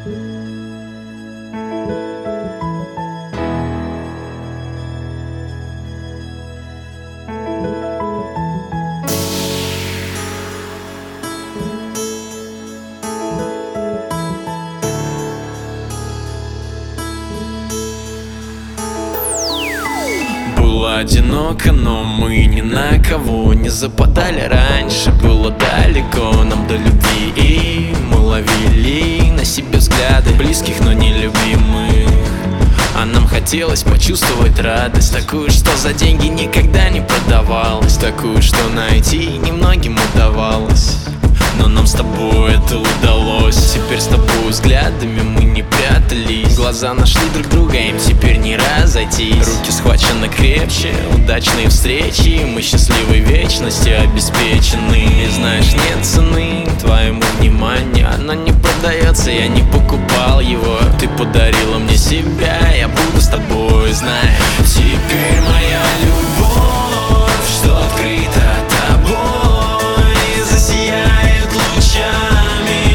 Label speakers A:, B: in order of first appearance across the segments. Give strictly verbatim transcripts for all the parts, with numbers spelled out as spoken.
A: Было одиноко, но мы ни на кого не западали раньше. Было далеко нам до любви, и мы ловили на себе взгляды близких, но нелюбимых. А нам хотелось почувствовать радость, такую, что за деньги никогда не продавалась, такую, что найти немногим удавалось. Но нам с тобой это удалось. Теперь с тобой взглядами мы не прятались, глаза нашли друг друга, им теперь не разойтись. Руки схвачены крепче, удачные встречи, мы счастливой вечности обеспечены. И знаешь, нет цены твоему вниманию, оно не продается, я не покупал его. Ты подарила мне себя, я буду с тобой, знай. Теперь моя любовь, что открыта тобой, засияет лучами,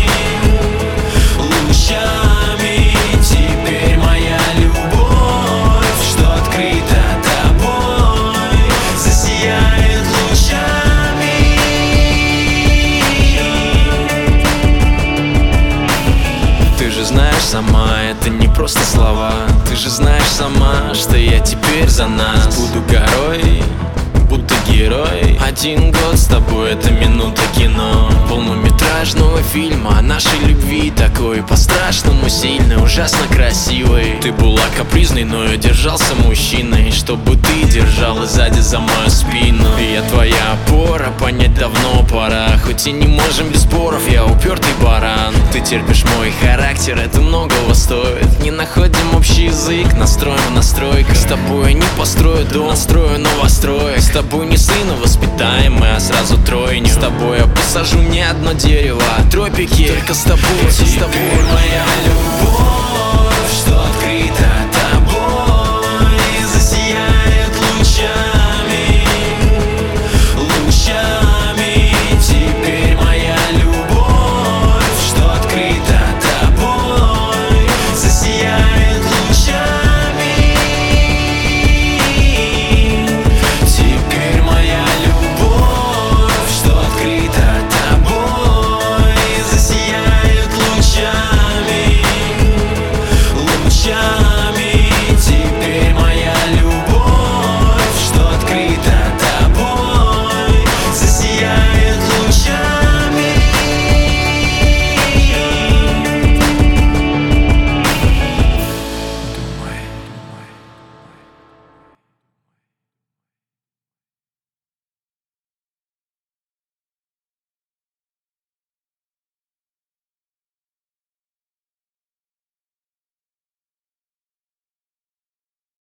A: лучами. Теперь моя любовь, что открыта тобой, засияет лучами. Ты же знаешь сама, это не просто слова. Ты же знаешь сама, что я теперь за нас буду горой, будто герой. Один год с тобой — это минута кино, полнометражного фильма о нашей любви, такой по-страшному сильной, ужасно красивой. Ты была капризной, но я держался мужчиной, чтобы ты держалась сзади за мою спину. И я твоя опора, понять давно пора, хоть и не можем без споров, я упертый баран. Ты терпишь мой характер, это многого стоит. Не находим общий язык, настроим настройка. С тобой я не построю дом, настрою новостроек. С тобой не сына воспитаем мы, а сразу тройню. С тобой я посажу не одно дерево, а тропики. Только с тобой, с тобой моя любовь.